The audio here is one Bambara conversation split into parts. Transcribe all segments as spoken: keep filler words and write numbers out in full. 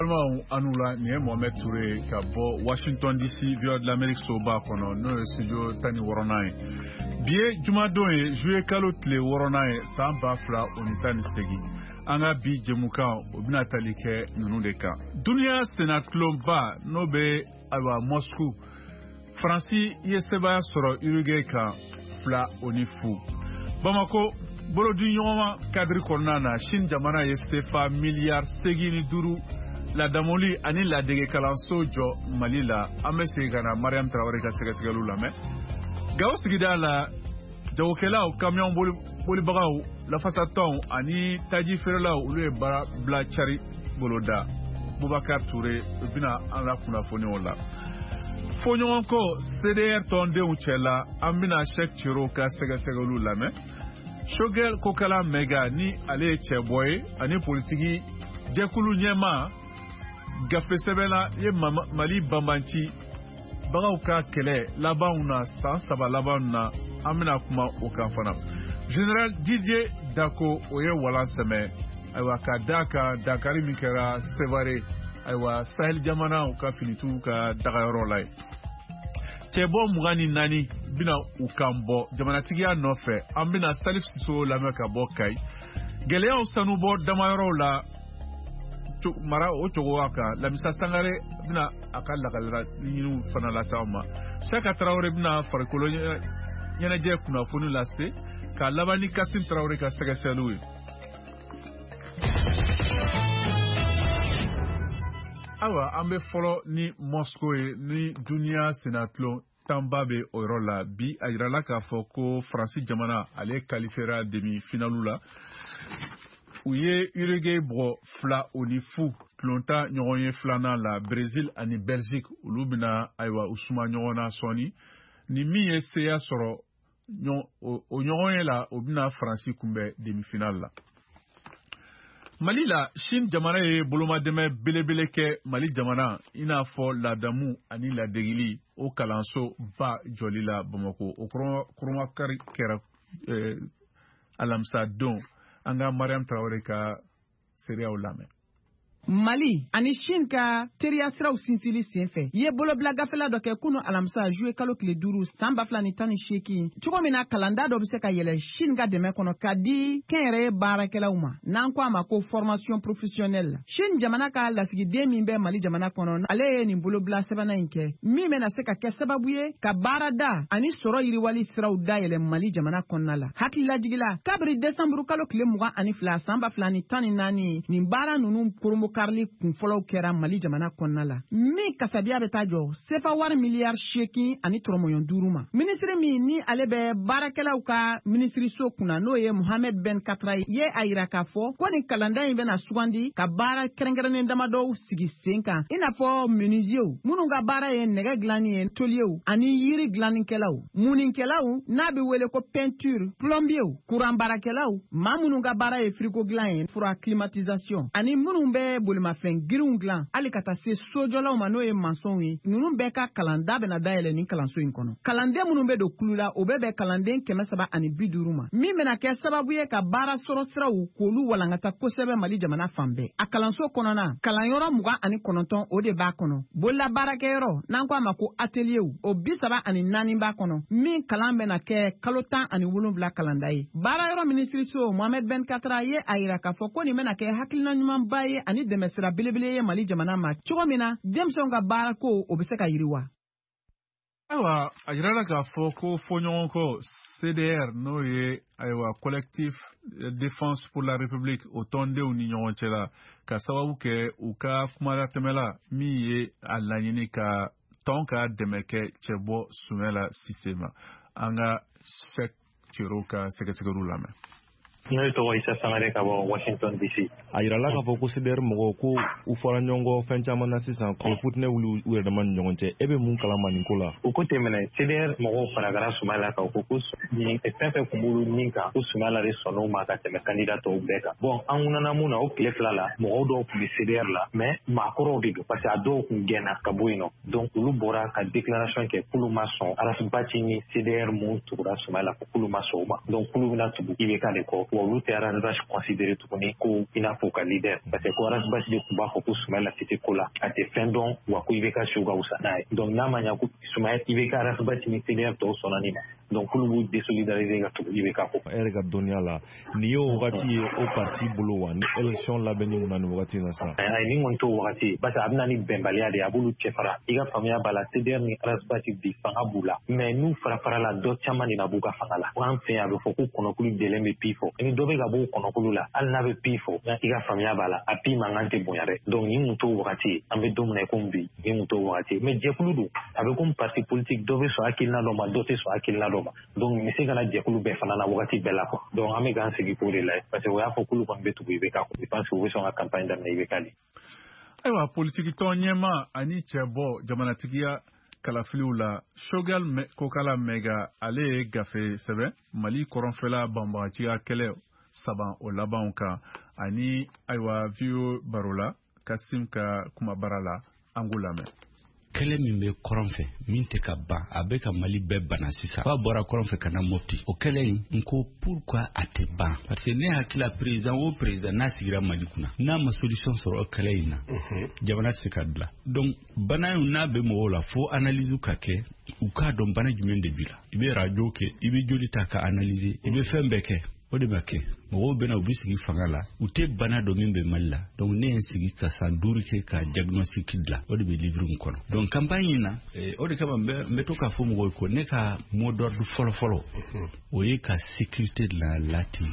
Anula ni Mohamed Touré ka bo Washington D C via de l'Amérique soba kono no studio tani woronai bie jumado e jouer kalotle woronai samba fla onitani segi anga bi jemuka obina talike nunu deka dunia senat klomba no be awa Moscou Franci yeseba soro uruge ka fla onifu Bamako bolo du nyoma kadri konana Shin jamana yestefa milliard segi ni duru la damoli ani la dege kalanso jo malila amese gana Mariam Traoré ka segasgalu la me gaw sigida la jawkela o camion boli boli bagaw la fasaton ani taji ferla o le bara bla chari boloda Boubacar Touré bina an la kuna foni wala fonyo ko C D R tonde uchela ambina chek chiro ka segasgalu la me Shogel kokala mega ni ale cheboy ani politiki jekulu nyema gafe sebela ye Mali bambanci bagaw ka kele labauna san saba labauna amina kuma o kan fana General Didier Dako oye wala seme aywa ka daka dakari mikera sevare aywa Sahel jamana o ka finitu ka dagayoro lai Chebo mugani nani bina ukambo jamana tigiya nofe ambina Salif Siso lameka bokai geleya sanubo damayoro la mara o cogo aka lamisa sangare bina akalla kalra yinu fana la sama Chaka Traoré bina farikolo nyana je kuna fonu laste ka labani Kassim Traoré ka sega selui awa ambe folo ni Moscow ni dunia senatlo tambabe orola bi ajrala ka foko Franci jamana ale qualifiera demi finalula Ouye Uruguay bro fla onifu klonta nyonye flana la Brésil ani Belgique ulubina aywa usuma nyona soni ni miye seya soro nyon o nyonye la obina Franci kumbe demi-finale la Mali la Shin jamana ye boloma deme belebele ke Mali jamana ina fo la damu ani la degili o kalanso ba jolila Bamako o kuruma kari kera eh, alamsa don anga Mariam Traoré ka seria ulame Mali ani Shin ka teria siraw sinsili senfɛ ye bolo bila gafela dɔ kɛ kunu alamisa jouer kalo tile duuru san ba fila ni tan ni seegin cogo min na kalanda dɔ bɛ se ka yɛlɛ Shin ka dɛmɛ kɔnɔ ka di kɛnyɛrɛye baarakɛlaw ma n'an ko a ma ko formation professionnelle Shin jamana ka lasigiden min bɛ Mali jamana kɔnɔ ale ye nin bolo bila sɛbɛnna in kɛ min bɛna se ka kɛ sababu ye ka baarada ani sɔrɔ yiriwali siraw dayɛlɛ Mali jamana kɔnɔna la hakililajigila kabiri décembre kalo tile mugan ani fila san ba fila ni tan ni naani nin baara ninnu promo Karli kunfɔlɔw kɛra Mali jamana kɔnɔna la min kasabiya bɛ taa jɔ sefa wari miliyari seegin ani tɔrɔmɔɲɔn duuru ma ministre min ni ale bɛ baarakɛlaw ka ministriso kunna n'o ye Mohamed Ben Katra ye a yira k'a fɔ ko nin kalanda in bɛna sugandi ka baara kɛrɛnkɛrɛnnen damadɔw sigi sen kan i n'a fɔ menuisiers minnu ka baara ye nɛgɛ dilanni ye tôliers ani yiri dilannikɛlaw munikɛlaw n'a bɛ wele ko peinture plombiers courant baarakɛlaw maa minnu ka baara ye frigo dilan ye fura climatisation ani minnu bɛ bolimafɛn girinw dilan hali ka taa se sojɔlaw ma n'o ye mansɔnw ye ninnu bɛɛ ka kalanda bɛna dayɛlɛ nin kalanso in kɔnɔ kalanden minnu bɛ don kulu la o bɛ bɛn kalanden kɛmɛ saba ani bi duuru ma min bɛna kɛ sababu ye ka baara sɔrɔ siraw k'olu walankata kosɛbɛ Mali jamana fan bɛɛ a kalanso kɔnɔna kalanyɔrɔ mugan ani kɔnɔntɔn o de b'a kɔnɔ bolola baarakɛyɔrɔ n'an ko a ma ko atelier o bi saba ani naani b'a kɔnɔ min kalan bɛna kɛ kalo tan ani wolonwula kalanda ye baarayɔrɔ minisiriso Mohamed Ben Katra ye a yira k'a fɔ ko nin bɛna kɛ hakilina ɲumanba ye ani dɛmɛ sira belebele ye Mali jamana ma cogo min na denmisɛnw ka baara ko o bɛ se ka yiriwa awa a jirala k'a fɔ ko fɔɲɔgɔnkɔ C D R n'o ye ayiwa collectif défense pour la république o tɔndenw ni ɲɔgɔn cɛ la ka sababu kɛ u ka kumalatɛmɛla min ye a laɲini ka tɔn ka dɛmɛ kɛ cɛbɔ Sumala Sise ma an ka Cheikh Thioro ka sɛgɛsɛgɛliw lamɛn n'o ye tɔgɔ Isa Sangare ka bɔ Washington D C a yirala k'a fɔ ko C D R mɔgɔw ko u fɔra ɲɔgɔn kɔ fɛn caman na sisan ko futinɛ wuli u yɛrɛ dama ni ɲɔgɔn cɛ e bɛ mun kalama nin ko la o ko tɛmɛnɛ C D R mɔgɔw fara kɛra Sumala kan ko ko fɛn fɛn kun b'olu nin kan ko Sumala de sɔnn'o ma ka tɛmɛ candidat tɔw bɛɛ kan bon an kunana mun na o tile fila la mɔgɔw dɔw tun bɛ C D R la mais maakɔrɔw de don parce que a dɔw kun gɛnna ka bɔ yen nɔ donc olu bɔra ka déclaration kɛ k'olu ma sɔn Arasi Baci ni C D R mun tugura Sumala ko k'olu ma sɔn o ma donc k'olu bɛna tugu I B K de kɔ bon olu tɛ Arasbach considéré tuguni ko i n'a fɔ ka leader parce que ko Arasbach de tun b'a fɔ ko Soumaïla tɛ ko la a tɛ fɛn dɔn wa ko I B K siw ka wusa n'a ye donc n'a ma ɲa ko Soumaïla I B K Arasbach ni C D R tɔw sɔnna nin ma donc k'olu b'u désolidariser ka tugu I B K kɔ. E yɛrɛ ka dɔnniya la nin ye o wagati ye o parti bolo wa ni élection labɛnni mun na nin wagati in na sa. Ayi ni kɔni t'o wagati ye parce que a bɛna ni bɛnbaliya de ye a b'olu cɛ fara i ka faamuya b'a la C D R ni Arasbach bi fanga b'u la mais n'u fara fara la dɔ caman de na b'u ka fanga la an fɛ yan a bɛ fɔ ko kɔnɔkulu dɛlɛn bɛ pi fɔ ni dɔ bɛ ka bɔ kɔnɔkulu la hali n'a bɛ pi fɔ i ka faamuya b'a la a pi mankan tɛ bonya dɛ donc ni mun t'o wagati ye an bɛ don min na komi bi ni mun t'o wagati ye mais jɛkulu don a bɛ komi parti politique dɔ bɛ sɔn hakilina dɔ ma dɔ tɛ sɔn hakilina dɔ ma donc nin bɛ se ka na jɛkulu bɛɛ fana na wagati bɛɛ la quoi donc an bɛ k'an sigi k'o de lajɛ parce que o y'a fɔ k'olu kɔni bɛ tugu I B K kɔ je pense que u bɛ sɔn ka campagne daminɛ I B K de. Ayiwa politiki tɔn ɲɛma ani cɛ bɔ jamanatigiya kalafiliw la Choguel Kokala Mega ale ye gafe sɛbɛn Mali kɔrɔnfɛla banbagaciya kɛlɛ saba o labanw kan ani ayiwa video baro la Kasim ka kumabara la an k'u lamɛn. Kɛlɛ min bɛ kɔrɔn fɛ min tɛ ka ban a bɛ ka Mali bɛɛ bana sisan k'a bɔra kɔrɔn fɛ ka na Mopti o kɛlɛ in n ko pourquoi a tɛ ban parce que ne hakili la président o président n'a sigira Mali kunna n'a ma solution sɔrɔ o kɛlɛ in na jamana tɛ se ka dilan donc bana in n'a bɛ mɔgɔw la fo analyse ka kɛ u k'a dɔn bana jumɛn de b'i la i bɛ radio kɛ i bɛ joli ta ka analyser i bɛ fɛn bɛɛ kɛ o de ma kɛ mɔgɔw bɛna u bɛ sigi fanga la u tɛ bana dɔ min bɛ Mali la donc ne ye n sigi ka san duuru kɛ ka diagnostic dilan o de bɛ livre min kɔnɔ donc campagne in na o de kama n bɛ to k'a fɔ mɔgɔw ye ko ne ka mot d'ordre fɔlɔ-fɔlɔ o ye ka sécurité de la lati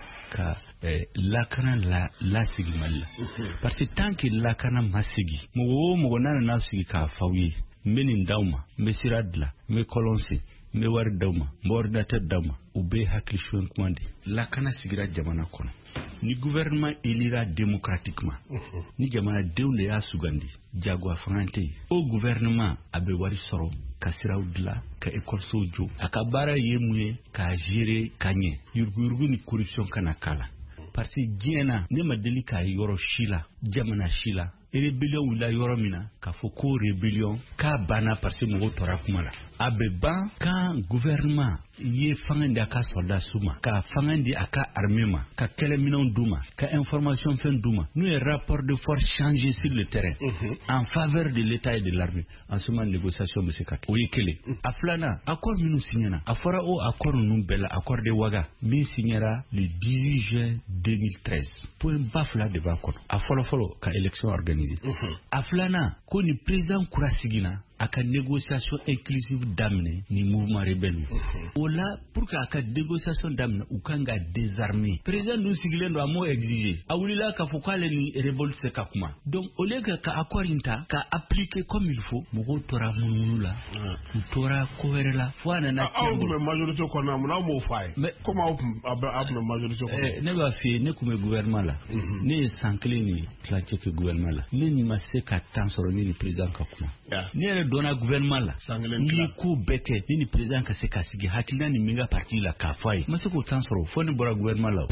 ka lakana la lasigi Mali la parce que tant que lakana ma sigi mɔgɔ o mɔgɔ n'a nana sigi k'a f'aw ye n bɛ nin d'aw ma n bɛ sira dilan n bɛ kɔlɔnsen n bɛ wari d'aw ma n bɛ ordinateur d'aw ma u bɛ hakili suɲɛ kuma de lakana sigira jamana kɔnɔ ni gouvernement élira démocratiquement ni jamanadenw de y'a sugandi jagoya fanga tɛ yen o gouvernement a bɛ wari sɔrɔ ka siraw dilan ka écolesow jɔ a ka baara ye mun ye k'a gérer ka ɲɛ yuruguyurugu ni corruption kana k'a la parce que diɲɛ na ne ma deli k'a ye yɔrɔ si la jamana si la rébellion wulila yɔrɔ min na k'a fɔ ko rébellion k'a banna parce que mɔgɔw tora kuma la a bɛ ban kan gouvernement ye fanga di a ka soldat su ma ka fanga di a ka armée ma ka kɛlɛminɛnw d'u ma ka information fɛn d'u ma n'u ye rapport de force changé sur le terrain en faveur de l'état et de l'armée en ce moment négociation bɛ se ka kɛ o ye kelen a filanan accord minnu signera a fɔra o accord ninnu bɛɛ la accord de Ouaga min signera le dix-huit juin deux mille treize point ba fila de b'a kɔnɔ a fɔlɔfɔlɔ ka élection organisée a filanan ko ni président kura sigina a ka négociation inclusive daminɛ ni mouvement rebelle o la pour que a ka négociation daminɛ u kan ka désarmer président dun sigilen don a m'o exiger a wulila k'a fɔ k'ale ni rebelle se ka kuma donc au lieu que ka accord in ta ka appliquer comme il faut mɔgɔw tora munumunu la u tora ko wɛrɛ la fo a nana aw tun bɛ majorité kɔnɔna mun aw m'o fɔ a ye comme aw tun bɛ majorité kɔnɔ ne b'a f'i ye ne tun bɛ gouvernement la ne ye san kelen ni tilancɛ kɛ gouvernement la ne ni ma se ka temps sɔrɔ ne ni président ka kuma ne yɛrɛ donna gouvernement la ni ko bɛɛ kɛ ni ni président ka se ka sigi hakilina ni min ka parti la k'a fɔ a ye ma se k'o temps sɔrɔ fo ne bɔra gouvernement la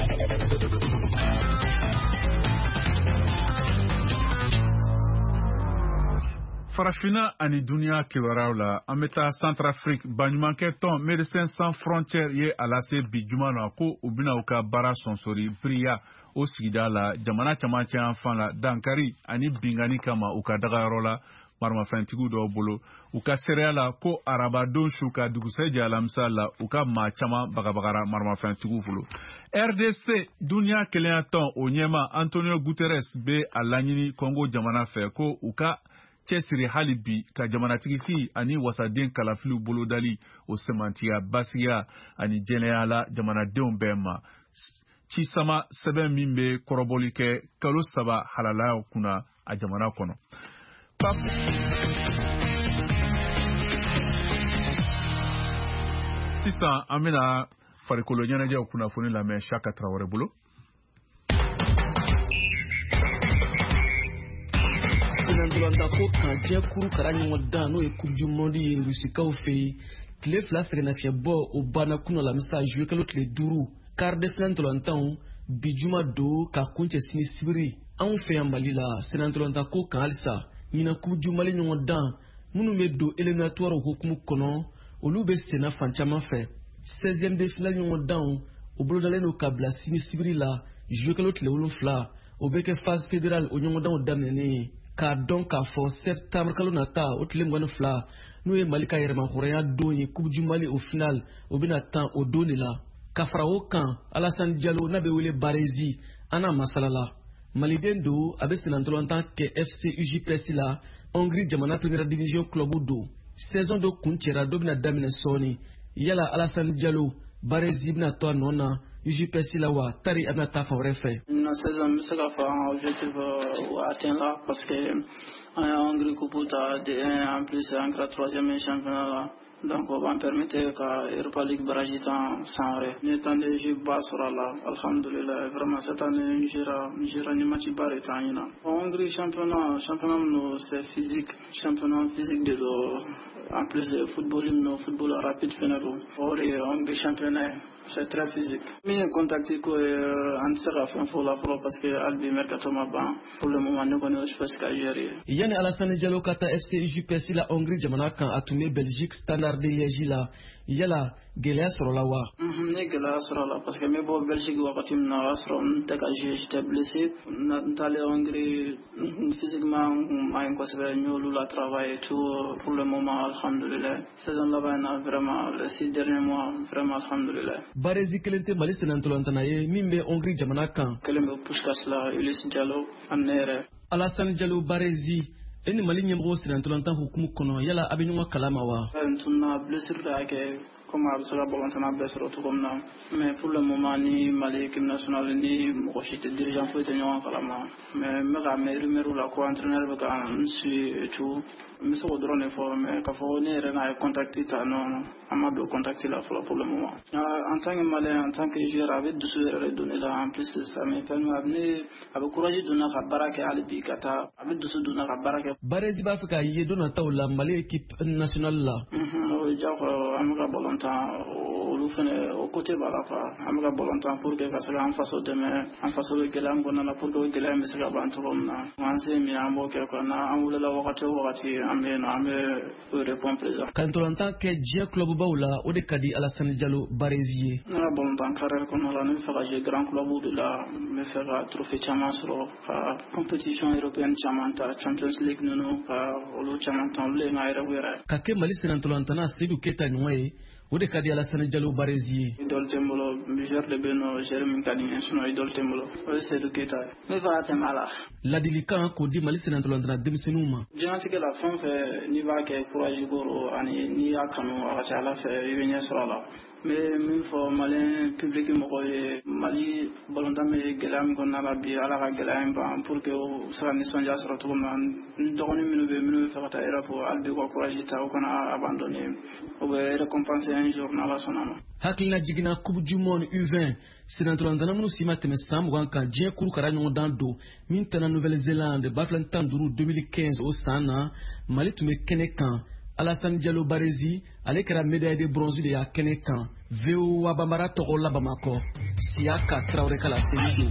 Farafina ani duniya kibaruyaw la an bɛ taa Centrafrique baɲumankɛ tɔn Médecins Sans Frontières ye a lase bi juma na ko u bɛna u ka baara sɔnsori biriya o sigida la jamana camancɛ yan fan la dankari ani bingani kama u ka dagayɔrɔ la maramafɛntigiw dɔw bolo u ka seereya la ko arabadon su ka dugusɛjɛ alamisa la u ka maa caman bagabagara maramafɛntigiw bolo R D C duniya kelenya tɔn o ɲɛma Antonio Guterres bɛ a laɲini Congo jamana fɛ ko u ka cɛsiri hali bi ka jamanatigisi ani wasaden kalafiliw bolodali o semantiya basiya ani jɛnɛya la jamanadenw bɛɛ ma cisama sɛbɛn min bɛ kɔrɔbɔli kɛ kalo saba halalayaw kunna a jamana kɔnɔ. Sisan an bɛna farikolo ɲɛnajɛw kunnafoni lamɛn Shaka Traoré bolo. Sinandoulanda ko kan jɛ kuru kara ɲɔgɔn dan n'o ye coupe du monde ye rusikaw fɛ yen tile fila sɛgɛnnafiɲɛbɔ o banna kunun alamisa juillet kalo tile duuru quart de finale ntolantanw bi juma don ka kuncɛ sini sibiri anw fɛ yan Mali la Sinandoulanda ko kan halisa ɲina coupe du Mali ɲɔgɔn dan minnu bɛ don éliminatoire hukumu kɔnɔ olu bɛ senna fan caman fɛ seizième de finale ɲɔgɔn dan o bolodalen no ka bila sini sibiri la jouer kalo tile wolonfila o bɛ kɛ phase fédérale o ɲɔgɔndanw daminɛnen k'a dɔn k'a fɔ septembre kalo nata o tile mugan ni fila n'o ye Mali ka yɛrɛmahɔrɔnya don ye Coupe du Mali au final o bɛna tan o don de la ka fara o kan Alassane Diallo n'a bɛ wele Baresi an n'a masalala Maliden don a bɛ senatɔlɔntan kɛ F C U J P S la Hongrie jamana première division club don saison dɔ kun cɛra dɔ bɛna daminɛ sɔɔni yala Alassane Diallo Baresi bɛna to a nɔ na U J P S la wa tari a bɛna taa fan wɛrɛ fɛ. Na saison bɛ se ka fɔ an objectif atteint la parce que an ye Hongrie coupe ta de un en plus an kɛra troisième championnat la. Donc on va me permettre ka Europa League barrage tan sans vrai. Ni temps de jeu bas sera là. Alhamdulillah vraiment cette année Nigeria Nigeria ni match barré tan ina. Hongrie championnat championnat no c'est physique, championnat physique de l'eau. En plus de football no football rapide fenero. Or Hongrie championnat c'est très physique. Mais contacté ko an sera fin pour la pro parce que Albi Mercato Maban pour le moment ne connaît pas ce qu'a géré. Yani Alassane Diallo kata F C U J P S la Hongrie jamana kan atume Belgique Standard de Liège la yala gɛlɛya sɔrɔla wa? Ne gɛlɛya sɔrɔla parce que n bɛ bɔ Belgique wagati min na o y'a sɔrɔ n tɛ ka jouer j'étais blessé n taalen Hongrie physiquement n ma ɲi kosɛbɛ n y'olu la travail et tout pour le moment alhamdulillah saison laban in na vraiment les six derniers mois vraiment alhamdulillah. Baresi kelen tɛ Mali senatɔlɔntana ye min bɛ Hongrie jamana kan. Kelen bɛ Puskás la Ulysse Diallo ani ne yɛrɛ. Alassane Diallo Baresi e ni Mali ɲɛmɔgɔ senatɔlɔntan hukumu kɔnɔ yala a bɛ ɲɔgɔn kalama wa? N tunna blessure de y'a kɛ comme a bɛ se ka balontan bɛɛ sɔrɔ cogo min na mais pour le moment ni Mali équipe nationale ni mɔgɔ si tɛ dirigeant foyi tɛ ɲɔgɔn kalama mais n bɛ ka mɛn rumeur la ko entraîneur bɛ ka n suit et tout n bɛ se k'o dɔrɔn de fɔ mais k'a fɔ ne yɛrɛ n'a ye contact ta non an ma don contact la fɔlɔ pour le moment. En tant que Malien en tant que joueur a bɛ dusu yɛrɛ de don ne la en plus ça me permet a bɛ ne a bɛ courage don na ka baara kɛ hali bi ka taa a bɛ dusu don na ka baara kɛ. Baresi b'a fɛ k'a ye don nataw la Mali équipe nationale la. O ye diyagoya an bɛ ka balontan olu fɛnɛ o côté b'a la quoi an bɛ ka balontan pour que ka se k'an faso dɛmɛ an faso bɛ gɛlɛya min kɔnɔna na pour que o gɛlɛya in bɛ se ka ban cogo min na an se min an b'o kɛ quoi n'an wulila wagati o wagati an bɛ yen nɔ an bɛ répondre présent. Ka ntɔlɔntan kɛ diɲɛ club baw la o de ka di Alassane Diallo Baresi ye. Ne ka balontan carrière kɔnɔna la ne bɛ fɛ ka jouer grand club de la n bɛ fɛ ka trophée caman sɔrɔ ka compétition européenne caman ta Champions League ninnu ka olu caman ta olu ye n ka rêve yɛrɛ. Ka kɛ Mali senatɔlɔntana Seydou Keita ɲɔgɔn ye o de ka di Alassane Diallo Baresi ye. Idole tɛ n bolo joueur de bɛ yen nɔ joueur min ka di n ye sinon idole tɛ n bolo o ye Seydou Keita ye. Ne fɛ ka tɛmɛ a la. Ladilikan k'o di Mali senatɔlɔntana denmisɛnninw ma. Diɲɛlatigɛ la fɛn o fɛn n'i b'a kɛ courage kɔrɔ ani n'i y'a kanu a ka ca Ala fɛ i bɛ ɲɛ sɔrɔ a la. N bɛ min fɔ Malien public mɔgɔw ye Mali balontan bɛ gɛlɛya min kɔnɔna la bi Ala ka gɛlɛya in ban pour que u bɛ se ka nisɔndiya sɔrɔ cogo min na n dɔgɔnin minnu bɛ yen minnu bɛ fɛ ka taa Europe hali bi u ka courage ta u kana abandonner u bɛ récompenser un jour n'Ala sɔnna ma. Hakilina jiginna Coupe du Monde U vingt senatɔlɔntana minnu si ma tɛmɛ san mugan kan diɲɛ kurukara ɲɔgɔndan don min tɛna Nouvelle-Zélande bafilɛ tan duuru deux mille quinze o san na Mali tun bɛ kɛnɛ kan Alassane Diallo Baresi ale kɛra médaille de bronze de y'a kɛnɛ kan V O A Bambara tɔgɔ la Bamakɔ Siyaka Traoré kala Seydou.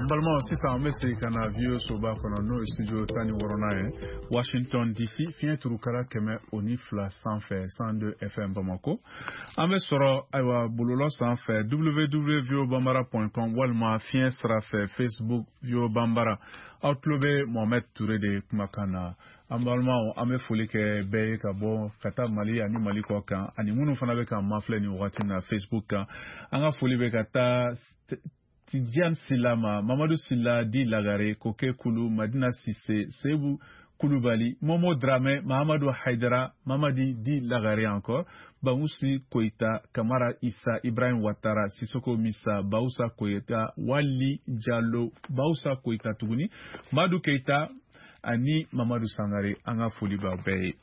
Ambalma sisan an bɛ segin ka na V O soba kɔnɔ n'o ye studio tan ni wɔɔrɔnan ye Washington D C fiɲɛ turukara kɛmɛ o ni fila sanfɛ cent deux F M Bamako. An bɛ sɔrɔ ayiwa bɔlɔlɔ sanfɛ w w w point v o bambara point com walima fiɲɛ sira fɛ Facebook V O Bambara. Aw tulo bɛ Mohamed Ture de kumakan na. An balimaw an bɛ foli kɛ bɛɛ ye ka bɔ ka taa Mali ani Mali kɔ kan ani minnu fana bɛ ka mafilɛ ni wagati na Facebook kan. An ka foli bɛ ka taa Tidiane Silama, Mamadou Silla Di Lagare, Koke Kulu, Madina Sisse, Sebu Koulibaly, Momo Dramé, Mahamadou Haidara, Mamadi Di Lagare encore, Baoussi Koita, Kamara Issa, Ibrahim Ouattara, Sissoko Missa, Baoussa Koita, Wali Diallo, Baoussa Koita Tuguni, Madou Keita, ani Mamadou Sangare, Anga Foliba Beye.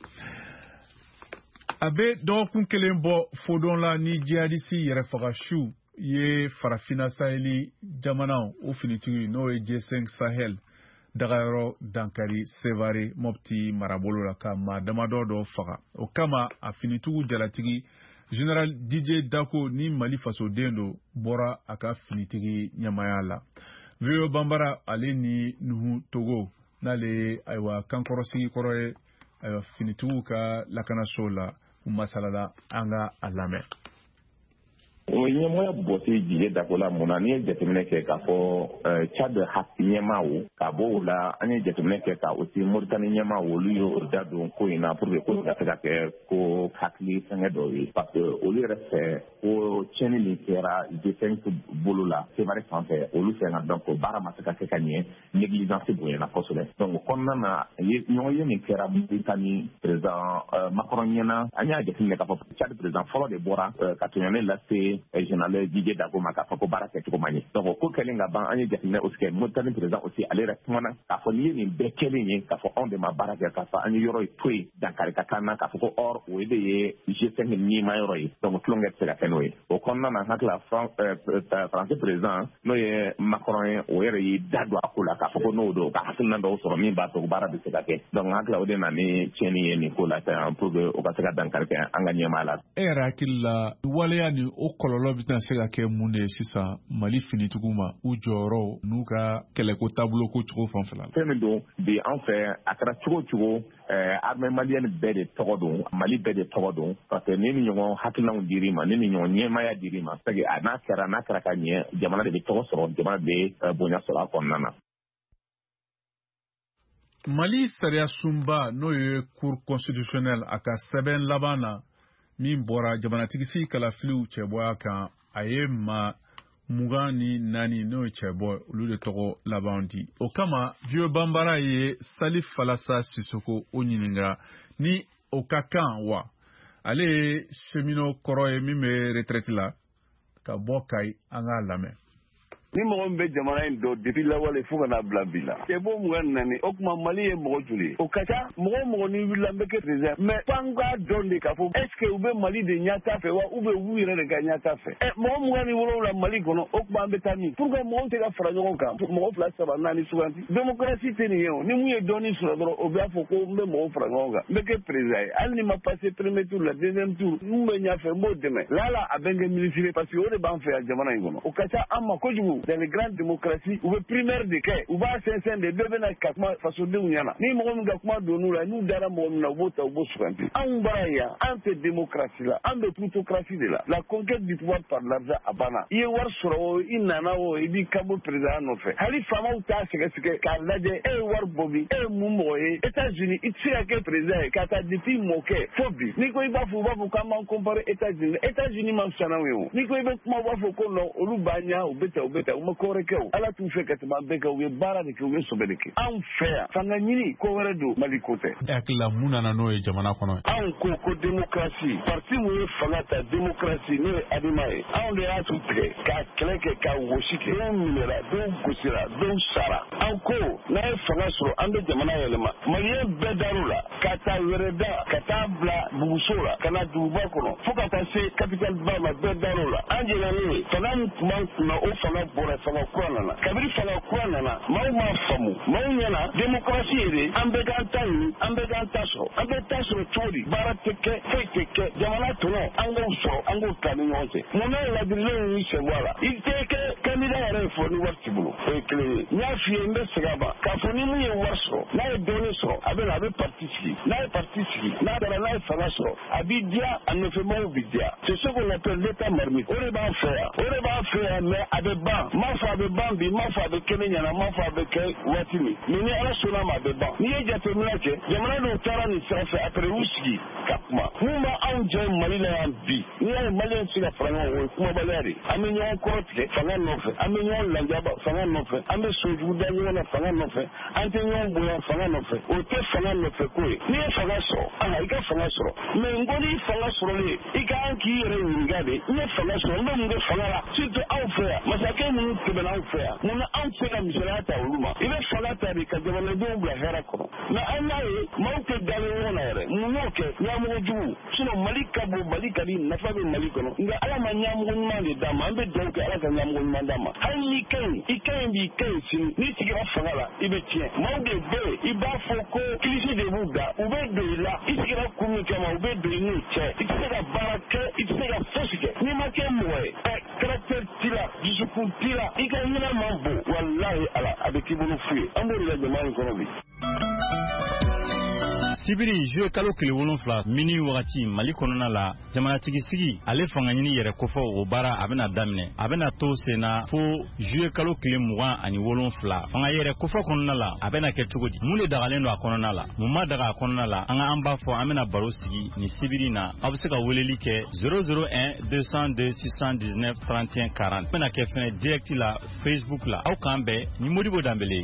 Abe dɔgɔkun kelen bɔ fodon la ni jihadisi yɛrɛ faga su ye farafina saheli jamanaw o finitigi n'o ye G cinq Sahel dagayɔrɔ dankari Sevare Mopti marabolo la ka maa damadɔ dɔ faga. O kama a finitigiw jalatigi General D J Dako ni Mali fasoden do bɔra a ka finitigi ɲamaya la. V O Bambara ale ni Nuhu Togo n'ale ayiwa kankɔrɔsigi kɔrɔ ye ayiwa finitigiw ka lakanaso la masalala an ka a lamɛn. O ɲɛmɔgɔya bɔsi Dj Dako la mun na n'i ye jateminɛ kɛ k'a fɔ Tchad ɲɛmaaw ka bɔ o la an ye jateminɛ kɛ ka aussi Mauritanie ɲɛmaaw olu ye da don ko in na pour que ko ka se ka kɛ ko hakili fɛngɛ dɔ ye parce que olu yɛrɛ fɛ ko tiɲɛni min kɛra G cinq bolo la Sevare fanfɛ olu fɛ na donc baara ma se ka kɛ ka ɲɛ négligence bonyana kosɛbɛ donc o kɔnɔna na ɲɔgɔn ye min kɛra Mauritanie président Macron ɲɛna an y'a jateminɛ k'a fɔ Tchad président fɔlɔ de bɔra ka tɔɲɔni lase général D J Dako ma k'a fɔ ko baara kɛcogo man ɲɛ donc ko kɛlen ka ban an ye jateminɛ aussi kɛ Mauritanie président aussi ale yɛrɛ kumana k'a fɔ n'i ye nin bɛɛ kɛlen ye k'a fɔ anw de ma baara kɛ k'a fɔ an ye yɔrɔ to yen dankari ka kan na k'a fɔ ko or o de ye G cinq ɲima yɔrɔ ye donc tulonkɛ tɛ se ka kɛ n'o ye o kɔnɔna na hakili la français président n'o ye Macron ye o yɛrɛ y'i da don a ko la k'a fɔ ko n'o don ka hakilina dɔw sɔrɔ min b'a to baara bɛ se ka kɛ donc hakili la o de na ni tiɲɛni ye nin ko la pour que o ka se ka dankari kɛ an ka ɲɛmaa la. E yɛrɛ hakili la waleya ni o kɔlɔlɔ bɛ se ka kɛ mun de ye sisan Mali finitigiw ma u jɔyɔrɔ n'u ka kɛlɛko taabolo ko cogo fanfɛla la. Fɛn min don bi an fɛ a kɛra cogo cogo armée malienne bɛɛ de tɔgɔ don Mali bɛɛ de tɔgɔ don parce que ni ni ɲɔgɔn hakilinaw dir'i ma ni ni ɲɔgɔn ɲɛmaaya dir'i ma c'est que n'a kɛra n'a kɛra ka ɲɛ jamana de bɛ tɔgɔ sɔrɔ jamana bɛ bonya sɔrɔ a kɔnɔna na. Mali sariya sunba n'o ye cour constitutionnelle a ka sɛbɛn laban na min bɔra jamanatigi kalafiliw cɛbɔya kan a ye ma mugan ni naani n'o ye cɛbɔ olu de tɔgɔ laban di. O kama V O Bambara ye Salif Falasa Sisoko o ɲininka ni o ka kan wa ale ye cheminot kɔrɔ ye min bɛ retraite la ka bɔ Kayi an k'a lamɛn. Ni mɔgɔ min bɛ jamana in dɔn depuis lawale fo ka n'a bila bi la cɛ bɔ mugan ni naani o tuma Mali ye mɔgɔ joli o ka ca mɔgɔ mɔgɔ ni wulila n bɛ kɛ président mais f'an k'a dɔn de k'a fɔ est ce que u bɛ Mali de ɲɛta fɛ wa ou bien u yɛrɛ de ka ɲɛta fɛ ɛ mɔgɔ mugan ni wolonwula Mali kɔnɔ o tuma an bɛ taa min pourquoi mɔgɔw tɛ ka fara ɲɔgɔn kan mɔgɔ fila saba naani suganti démocratie tɛ nin ye o ni mun ye dɔɔnin sɔrɔ dɔrɔn o b'a fɔ ko n bɛ mɔgɔw fara ɲɔgɔn kan n bɛ kɛ président ye hali ni ma passé premier tour la deuxième tour n bɛ ɲɛfɛ n b'o dɛmɛ lala a bɛ n kɛ ministre parce que o de b'an fɛ yan jamana in kɔnɔ o ka ca an ma kojugu dans les grandes démocraties u bɛ primaire de kɛ u b'a sɛnsɛn de bɛɛ bɛna ka kuma fasodenw ɲɛna ni mɔgɔ min ka kuma don n'u la n'u dara mɔgɔ min na u b'o ta u b'o suganti anw b'a yan an tɛ démocratie la an bɛ plutocratie de la la conquête du pouvoir par l'argent a banna i ye wari sɔrɔ o i nana o i b'i kan bɔ président nɔfɛ hali faamaw t'a sɛgɛsɛgɛ k'a lajɛ e ye wari bɔ bi e ye mun mɔgɔ ye États-Unis i tɛ se ka kɛ président ye ka taa depuis mɔkɛ fo bi n'i ko i b'a fɔ u b'a fɔ k'an b'an comparer États-Unis États-Unis man fisa n'anw ye o n'i ko i bɛ kuma u b'a fɔ ko non olu b'a ɲa u bɛ ta u bɛ ta u ma ko wɛrɛ kɛ o ala t'u fɛ ka tɛmɛ an bɛɛ kan u ye baara de kɛ u ye sɔbɛ de kɛ anw fɛ yan fanga ɲini ko wɛrɛ don Mali ko tɛ. E hakili la mun nana n'o ye jamana kɔnɔ. anw ko ko démocratie parti mun ye fanga ta démocratie n'o ye Adima ye anw de y'a tu tigɛ k'a kɛlɛ kɛ k'a wɔsi kɛ dɔw minɛra dɔw gosira dɔw sara an ko n'a ye fanga sɔrɔ an bɛ jamana yɛlɛma maliyɛn bɛɛ dar'u la ka taa wɛrɛda ka taa bila buguso la ka na duguba kɔnɔ fo ka taa se capitale ba ma bɛɛ dar'u la an jɛnna ye fanga min tun b'an kunna o fanga bɔra fanga kura nana kabini fanga kura nana maaw m'a faamu maaw ɲɛna démocratie ye de an bɛɛ k'an ta ɲini an bɛɛ k'an ta sɔrɔ an bɛ ta sɔrɔ cogo di baara tɛ kɛ foyi tɛ kɛ jamana tɔnɔ an k'o sɔrɔ an k'o ta ni ɲɔgɔn cɛ mun n'a ladirilenw y'u sen bɔ a la i tɛ kɛ candidat yɛrɛ ye fɔ ni wari t'i bolo o ye kelen ye n y'a f'i ye n bɛ segin a ma k'a fɔ ni min ye wari sɔrɔ n'a ye dɔɔnin sɔrɔ a bɛ na a bɛ parti sigi n'a ye parti sigi n'a dara n'a ye fanga sɔrɔ a b'i diya a nɔfɛmɔgɔw bi diya c'est ce qu'on appelle l'état marmite o de b'an fɛ yan o de b'an fɛ yan mais a bɛ ban m'a fɔ a bɛ ban bi m'a fɔ a bɛ kɛ ne ɲɛna m'a fɔ a bɛ kɛ waati min mais ni ala sɔnna ma a bɛ ban n'i ye jateminɛ kɛ jamana dɔw taara nin sira fɛ après u sigi ka kuma mun b'a anw jɛ Mali la yan bi n'i y'a ye maliyɛn tɛ se ka fara ɲɔgɔn kan o ye kumabaliya de an bɛ ɲɔgɔn kɔrɔ tigɛ fanga nɔfɛ an bɛ ɲɔgɔn lanjaba fanga nɔfɛ an bɛ sojugu da ɲɔgɔn na fanga nɔfɛ an tɛ ɲɔgɔn bonya fanga nɔfɛ o tɛ fanga nɔfɛ ko ye n'i ye fanga sɔrɔ aha i ka fanga sɔrɔ mais n ko n'i fanga sɔrɔlen i ka kan k'i yɛrɛ ɲininka de n ye fanga sɔrɔ n bɛ mun kɛ fanga la surtout anw fɛ yan masakɛ minnu tɛmɛna anw fɛ yan mun na anw tɛ se ka misaliya ta olu ma i bɛ fanga ta de ka jamanadenw bila hɛrɛ kɔnɔ mais an y'a ye maaw tɛ dalen ɲɔgɔn na yɛrɛ mun y'o kɛ ɲɛmɔgɔ jugu sinon Mali ka bon Mali ka di nafa bɛ Mali kɔnɔ nka ala ma ɲɛmɔgɔ ɲuman de d'a ma an bɛ dugawu kɛ ala ka ɲɛmɔgɔ ɲuman d'a ma hali n'i ka ɲi i ka ɲi b'i ka ɲi sini n'i sigira fanga la i bɛ tiɲɛ maaw de bɛ yen i b'a fɔ ko kilisi de b'u da u bɛ don i la i sigira kun min kama u bɛ don i n'u cɛ i tɛ se ka baara kɛ i tɛ se ka fosi kɛ n'i ma kɛ mɔgɔ ye ɛ caractère t'i la dusukun t'i la i ka ɲinɛ man bon walahi ala a bɛ k'i bolo fu ye an b'o de la jamana in kɔnɔ bi. Sibiri juillet kalo tile wolonfila mini wagati Mali kɔnɔna la jamanatigi sigi ale fanga ɲini yɛrɛ kofɔ o baara a bɛna daminɛ a bɛna to senna fo juillet kalo tile mugan ani wolonfila fanga yɛrɛ kofɔ kɔnɔna la a bɛna kɛ cogo di mun de dagalen don a kɔnɔna la mun ma daga a kɔnɔna la an ka an b'a fɔ an bɛna baro sigi ni sibiri na aw bɛ se ka weleli kɛ zéro zéro un deux cent deux six cent dix-neuf trente et un quarante bɛna kɛ fɛnɛ direct la Facebook la aw k'an bɛn ni Modibo Dambele.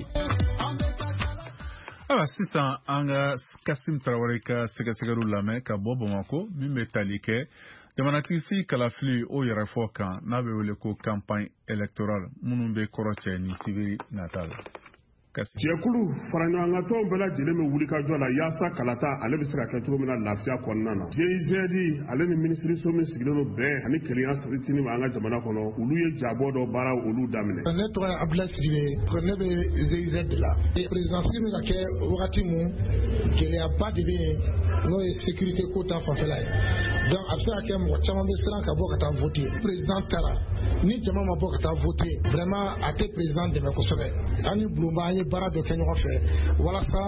Awa sisan an ka Kasim Traoré ka sɛgɛsɛgɛliw lamɛn ka bɔ Bamako min bɛ tali kɛ jamanatigi kalafili o yɛrɛfɔ kan n'a bɛ wele ko campagne électorale minnu bɛ kɔrɔcɛ ni sibiri nata la. Jɛkulu faraɲɔgɔnkatɔw bɛɛ lajɛlen bɛ wuli ka jɔ la yaasa kalata ale bɛ se ka kɛ cogo min na lafiya kɔnɔna na. G I Z ale ni minisiriso min sigilen don bɛɛ ani kelenya sabitinin bɛ an ka jamana kɔnɔ olu ye jabɔ dɔ baara olu daminɛ. Ne tɔgɔ ye Abdoulaye Sidibe ne bɛ G I Z de la. Présidence bɛ ka kɛ wagati mun gɛlɛyaba de bɛ yen n'o ye sécurité ko ta fanfɛla ye. Donc a bɛ se ka kɛ mɔgɔ caman bɛ siran ka bɔ ka taa voter. Président taara ni jama ma bɔ ka taa voter vraiment a tɛ président dɛmɛ kosɛbɛ. Ani bulonba an ye baara dɔ kɛ ɲɔgɔn fɛ walasa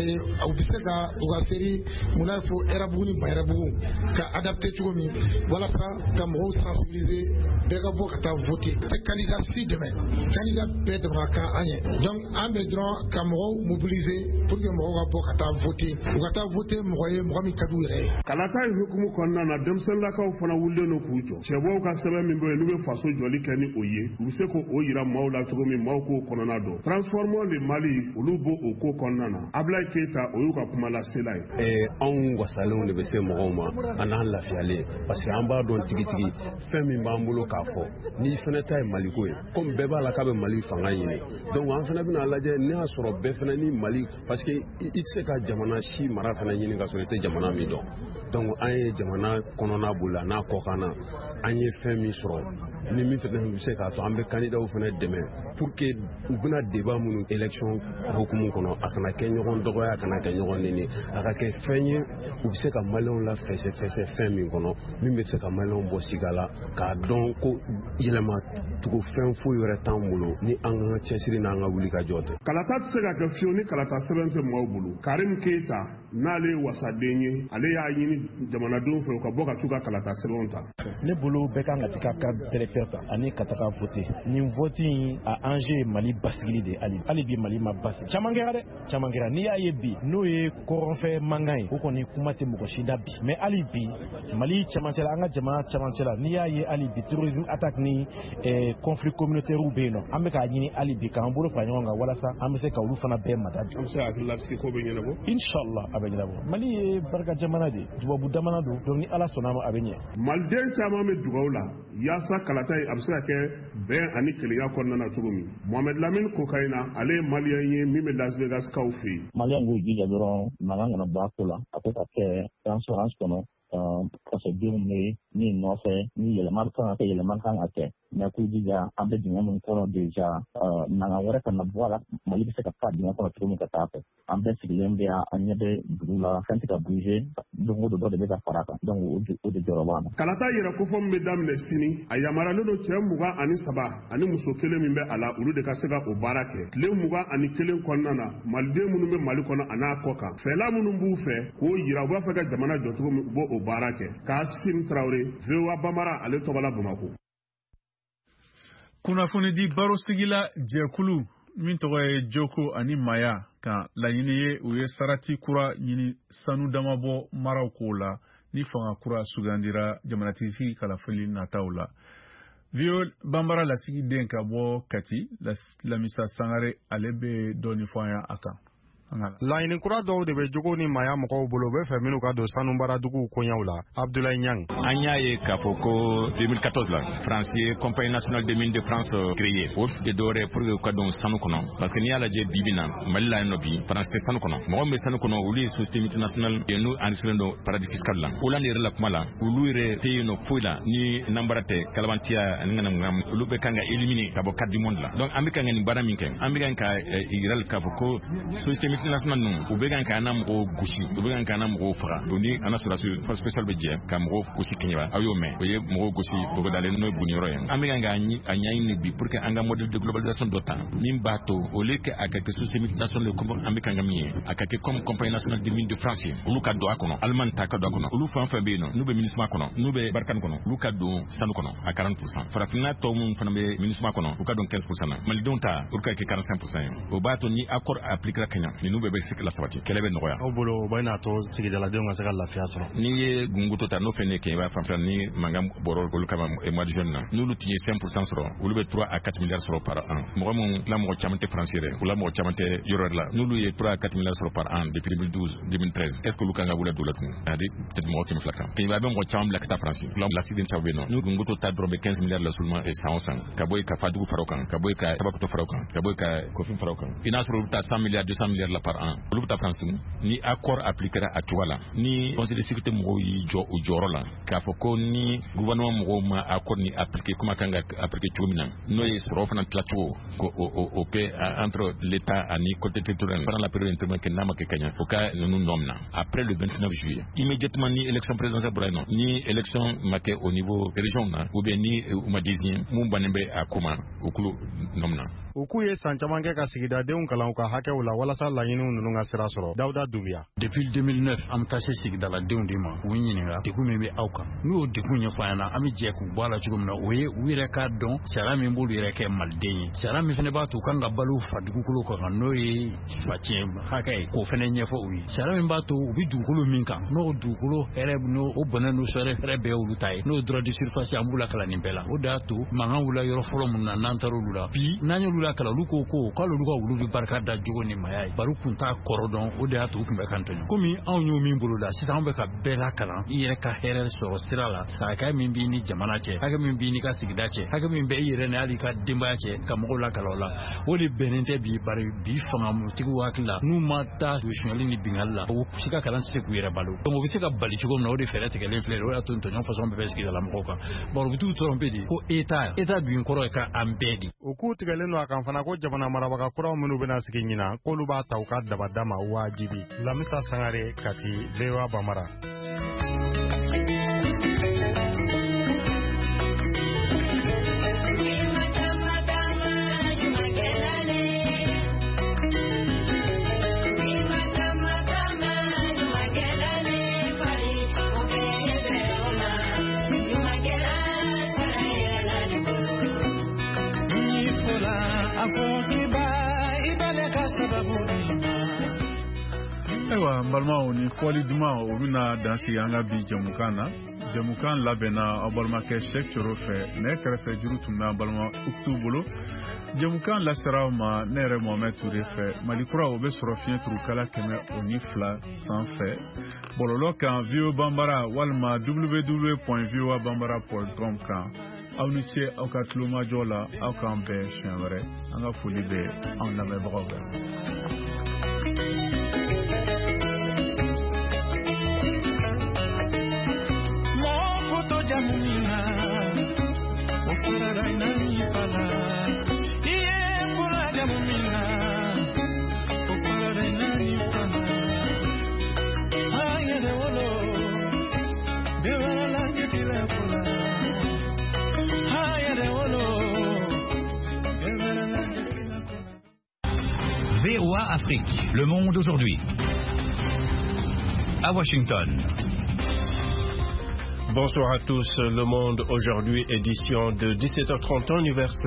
u bɛ se ka u ka seri mun n'a fɔ Erabugu ni Bayerabugu ka adapter cogo min walasa ka mɔgɔw sensibiliser bɛɛ ka bɔ ka taa voter. Tɛ candidat si dɛmɛ candidat bɛɛ dɛmɛ ka kan an ye donc an bɛ dɔrɔn ka mɔgɔw mobiliser pour que mɔgɔw ka bɔ ka taa voter u ka taa voter mɔgɔ ye mɔgɔ min ka d'u yɛrɛ ye. Kalata in hukumu kɔnɔna na denmisɛnninlakaw fana wulilen don k'u jɔ cɛbɔw ka sɛbɛn min bɛ yen n'u bɛ faso jɔli kɛ ni o ye u bɛ se k'o yira maaw la cogo min maaw k'o kɔnɔna dɔn. Transformons le Mali olu bo o ko kɔnɔna na Ablaye Keita o y'u ka kuma lasela ye. Ɛɛ anw wasalenw de bɛ se mɔgɔw ma an n'an lafiyalen parce que an b'a dɔn tigitigi fɛn min b'an bolo k'a fɔ n'i fɛnɛ ta ye Maliko ye komi bɛɛ b'a la k'a bɛ Mali fanga ɲini donc an fɛnɛ bɛna lajɛ ne y'a sɔrɔ bɛɛ fɛnɛ ni Mali parce que i tɛ se ka jamana si mara fɛnɛ ɲini ka sɔrɔ i tɛ jamana min dɔn donc an ye jamana kɔnɔna bolo la n'a kɔkan na an ye fɛn min sɔrɔ ni min fɛnɛ bɛ se k'a to an bɛ candidat fɛnɛ dɛmɛ pour que u bɛna débat minnu élection hukumu kɔnɔ a kana kɛ ɲɔgɔn dɔgɔya a kana kɛ ɲɔgɔn neni a ka kɛ fɛn ye u bɛ se ka maliyɛnw la fɛsɛ fɛsɛ fɛn min kɔnɔ min bɛ se ka maliyɛnw bɔ siga la k'a dɔn ko yɛlɛma tugu fɛn foyi wɛrɛ t'an bolo ni an ka cɛsiri n'an ka wuli ka jɔ tɛ. Kalata tɛ se ka kɛ fiyewu ni kalata sɛbɛn tɛ maaw bolo. Karim Keita n'ale ye wasaden ye ale y'a ɲini jamanadenw fɛ u ka bɔ ka t'u ka kalata sɛbɛnw ta. Ne bolo bɛɛ kan ka t'i ka carte d'électeur ta ani ka taga voter nin vote in a enjeu ye Mali basigili de hali hali bi Mali ma basigi caman kɛra dɛ caman kɛra n'i y'a ye bi n'o ye kɔrɔnfɛ mankan ye o kɔni kuma tɛ mɔgɔ si da bi mais hali bi Mali camancɛ la an ka jamana camancɛ la n'i y'a ye hali bi terrorisme attaque ni conflit communautaire bɛ yen nɔ an bɛ k'a ɲini hali bi k'an bolo fara ɲɔgɔn kan walasa an bɛ se ka olu fana bɛɛ mata bi. An bɛ se ka hakili lasigi ko bɛ ɲɛnabɔ. Inshallah a bɛ ɲɛnabɔ Mali ye barika jamana de tubabu jamana don donc ni Ala sɔnna ma a bɛ ɲɛ. Maliden caman bɛ dugawu la yaasa kalata ye a bɛ se ka kɛ bɛn ani kelenya kɔnɔna na cogo min Mohamed Lamine Kokayina ale ye maliyɛn ye min bɛ Las Vegas kaw fɛ yen. Maliyɛn b'u jija dɔrɔn mankan kana bɔ a ko la a ko ka kɛ transparence kɔnɔ fasodenw bɛ ni nɔfɛ ni yɛlɛma kan ka kɛ yɛlɛma kan ka kɛ mɛ k'u jija an bɛ dingɛ min kɔnɔ deja nanga wɛrɛ kana bɔ a la Mali bɛ se ka taa dingɛ kɔnɔ cogo min ka taa fɛ an bɛɛ sigilen bɛ yan an ɲɛ bɛ dugu la fɛn tɛ ka bouger don o don dɔ de bɛ ka fara kan donc o de jɔyɔrɔ b'an na. Kalata yɛrɛ kofɔ min bɛ daminɛ sini a yamaruyalen don cɛ mugan ani saba ani muso kelen min bɛ a la olu de ka se ka o baara kɛ tile mugan ani kelen kɔnɔna na maliden minnu bɛ Mali kɔnɔ a n'a kɔ kan fɛla minnu b'u fɛ k'o yira u b'a fɛ ka jamana jɔ cogo min u b'o o baara kɛ Kassim Traoré V O A Bamara ale tɔgɔ la Bamakɔ. Kunnafoni di baro sigila jɛkulu min tɔgɔ ye Joko ani Maya kan laɲini ye u ye sarati kura ɲini sanu damabɔ maraw ko la ni fanga kura sugandira jamanatigi kalafili nataw la. V O A Bambara lasigiden ka bɔ Kati Lamisa Sangare ale bɛ dɔɔni fɔ an ye a kan. Laɲini kura dɔw de bɛ Jogo ni Maya mɔgɔw bolo bɛ fɛ minnu ka don sanubara duguw koɲɛw la. Abdoulaye Niang. An y'a ye k'a fɔ ko deux mille quatorze la France ye compagnie nationale des mines de France créée o tɛ dɔwɛrɛ pour que u ka don sanu kɔnɔ parce que n'i y'a lajɛ bi bi na Mali la yan nɔ bi France tɛ sanu kɔnɔ mɔgɔ min bɛ sanu kɔnɔ olu ye société multinationale ye n'u enregistré don paradis fiscal la o la ne yɛrɛ la kuma la olu yɛrɛ tɛ yen nɔ foyi la ni nanbara tɛ kalabantiya ani ŋanaŋam olu bɛ kan ka éliminer ka bɔ carte du monde la donc an bɛ kan ka nin baara min kɛ an bɛ kan ka yira k'a fɔ ko société multinationale ninnu u bɛ kan ka an na mɔgɔw gosi u bɛ kan ka an na mɔgɔw faga donc ni an na sɔrɔdasi force spéciale bɛ jɛ ka mɔgɔw gosi kɛɲɛba aw y'o mɛn o ye mɔgɔw gosi bɔgɔdalen n'o ye buguniyɔrɔ ye an bɛ kan ka a ɲɛɲini bi pour que an ka modèle de globalisation dɔ ta min b'a to au lieu que a ka kɛ société multinationale comme an bɛ kan ka min ye a ka kɛ comme compagnie nationale des mines de France ye olu ka don a kɔnɔ Allemagne ta ka don a kɔnɔ olu fɛn fɛn bɛ yen nɔ n'u bɛ MINUSMA kɔnɔ n'u bɛ Barkhane kɔnɔ olu ka don sanu kɔnɔ à quarante pour cent farafinna tɔw minnu fana bɛ MINUSMA kɔnɔ u ka don quinze pour cent na malidenw ta olu ka kɛ quarante-cinq pour cent ye o b'a to ni accord appliquera ka ɲa ninnu bɛɛ bɛ se ka lasabati kɛlɛ bɛ nɔgɔya aw bolo o bɛ n'a to sigidaladenw ka se ka lafiya sɔrɔ n'i ye gunguto ta n'o fɛn ne kɛ i b'a fanfɛla ni mankan bɔrɔ olu kama mois de juin na n'olu tun ye cinq pour cent sɔrɔ olu bɛ trois à quatre milliards sɔrɔ par an mɔgɔ minnu la mɔgɔ caman tɛ France yɛrɛ u la mɔgɔ caman tɛ yɔrɔ la n'olu ye trois à quatre milliards sɔrɔ par an depuis deux mille douze deux mille treize est ce que olu kan ka wuli dɔ la tun c'est à dire peut-être mɔgɔ kɛmɛ fila kan k'i b'a bɛ mɔgɔ caman bila ka taa France la l'accident caw bɛ yen nɔ n'u gunguto ta dɔrɔn bɛ quinze milliards la seulement san o san ka bɔ yen ka Fadugu fara o kan ka bɔ yen ka Tabakoto fara o kan ka bɔ yen ka Kofin fara o kan i n'a sɔrɔ olu bɛ taa cent milliards deux cents milliards la par an olu bɛ taa France tun ni accord appliquera a cogoya la ni conseil de sécurité mɔgɔw y'i jɔ o jɔyɔrɔ la k'a fɔ ko ni gouvernement mɔgɔw ma accord ni appliquer kuma kan ka appliquer cogo min na n'o ye sɔrɔ fana tilacogo ko o peut entre l'état ani côté territorial pendant la période intermédiaire que n'a ma kɛ ka ɲɛ o ka ninnu nɔ minɛ après le vingt-neuf juillet immédiatement ni élection présidentielle bɔra yen nɔ ni élection ma kɛ au niveau région na ou bien ni u ma désigner mun bannen bɛ a ko ma o kulu nɔ minɛ u k'u ye san caman kɛ ka sigidadenw kalan u ka hakɛw la walasa laɲiniw ninnu ka sira sɔrɔ Dawuda Dubiya depuis deux mille neuf an bɛ taa se sigidaladenw de ma u ɲininka degun min bɛ aw kan n'u y'o degun ɲɛfɔ an ɲɛna an bɛ jɛ k'u bɔ a la cogo min na o ye u yɛrɛ k'a dɔn sariya min b'olu yɛrɛ kɛ maliden ye sariya min fana b'a to u kan ka balo fa dugukolo kan n'o ye facɛn hakɛ ye k'o fana ɲɛfɔ u ye sariya min b'a to u bɛ dugukolo min kan n'o dugukolo hɛrɛ n'o o bɔnɛ n'o sɔrɔ hɛrɛ bɛɛ y'olu ta ye n'o droit de surface an b'u la kalan nin bɛɛ la o de y'a to mankan wulila yɔrɔ fɔlɔ minnu na n'an taara olu la bi n'an y'olu la kalan olu ko ko k'ale olu ka wulu bɛ barika da Jogo ni Maya ye bari kun t'a kɔrɔ dɔn o de y'a to u tun bɛ kan tɔɲɔ komi anw y'o min bolo la sisan an bɛ ka bɛɛ la kalan i yɛrɛ ka hɛrɛ sɔrɔ sira la hakɛ min b'i ni jamana cɛ hakɛ min b'i ni ka sigida cɛ hakɛ min bɛ i yɛrɛ ni hali ka denbaya cɛ ka mɔgɔw la kalan o la o de bɛnnen tɛ bi bari bi fangatigiw hakili la n'u ma taa suɲɛli ni bingali la o si ka kalan tɛ se k'u yɛrɛ balo donc o bɛ se ka bali cogo min na o de fɛɛrɛ tigɛlen filɛ o y'a to tɔɲɔ fasɔn bɛɛ bɛ sigidala mɔgɔw kan bari u bɛ t'u tɔrɔ pe de ko état état dun kɔrɔ ye ka an bɛɛ de u k'u tigɛlen don a kan fana ko jamana marabaga kuraw minnu bɛna sigi ɲina k'olu b'a ta u ka dabada ma wajibi Lamisa Sangare Kati V O A Bamara ayiwa n balimaw ni fɔli duman o bɛna dan sigi an ka bi jamukan na jamukan labɛnna aw balimakɛ Sɛk Coro fɛ ne kɛrɛfɛ juru tun bɛ an balima Uktu bolo jamukan lasera ma ne yɛrɛ Mohamed Ture fɛ Mali kura o bɛ sɔrɔ fiɲɛ turukala kɛmɛ o ni fila sanfɛ bɔlɔlɔ kan V O A Bambara walima w w w point v o a bambara point com kan aw ni ce aw ka tulomajɔ la aw k'an bɛn siɲɛ wɛrɛ an ka foli bɛ anw lamɛnbagaw bɛɛ. Jamu V O A Afrique, Le Monde aujourd'hui. À Washington. Bonsoir à tous, Le Monde aujourd'hui, édition de dix-sept heures trente, temps universel.